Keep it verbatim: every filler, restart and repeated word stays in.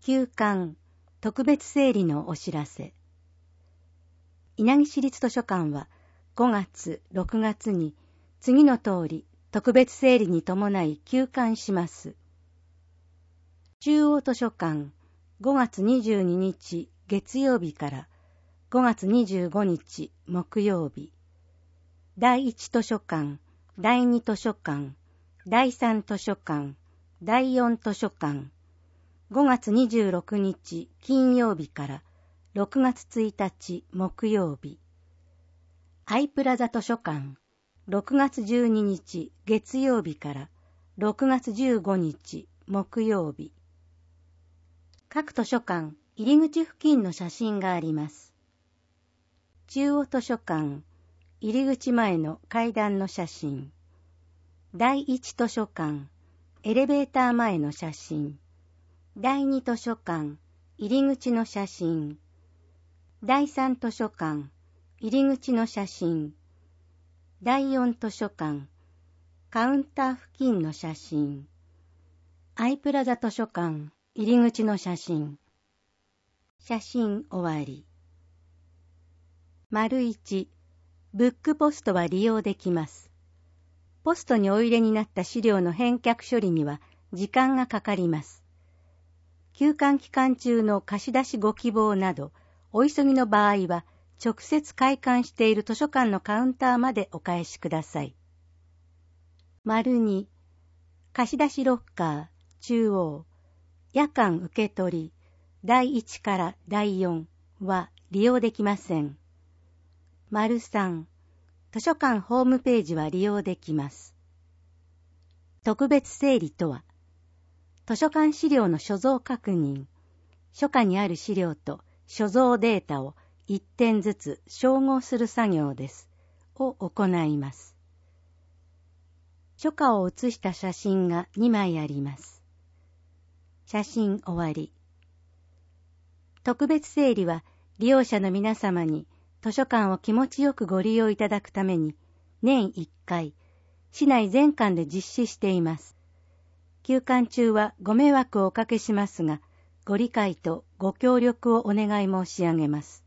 休館特別整理のお知らせ。稲城市立図書館はごがつ、ろくがつに次の通り特別整理に伴い休館します。中央図書館ごがつにじゅうににち月曜日からごがつにじゅうごにち木曜日。第一図書館、第二図書館、第三図書館、第四図書館。ごがつにじゅうろくにち金曜日からろくがつついたち木曜日。アイプラザ図書館、ろくがつじゅうににち月曜日からろくがつじゅうごにち木曜日。各図書館入り口付近の写真があります。中央図書館入り口前の階段の写真。第一図書館エレベーター前の写真。第二図書館入り口の写真。第三図書館入り口の写真。第四図書館カウンター付近の写真。アイプラザ図書館入り口の写真。写真終わり。丸一、ブックポストは利用できます。ポストにお入れになった資料の返却処理には時間がかかります。休館期間中の貸し出しご希望など、お急ぎの場合は直接開館している図書館のカウンターまでお返しください。丸に、貸し出しロッカー中央、夜間受け取りだいいちからだいよんは利用できません。丸さん、図書館ホームページは利用できます。特別整理とは、図書館資料の所蔵確認、書架にある資料と所蔵データをいってんずつ照合する作業です。を行います。書架を写した写真がにまいあります。写真終わり。特別整理は利用者の皆様に図書館を気持ちよくご利用いただくために年いっかい、市内全館で実施しています。休館中はご迷惑をおかけしますが、ご理解とご協力をお願い申し上げます。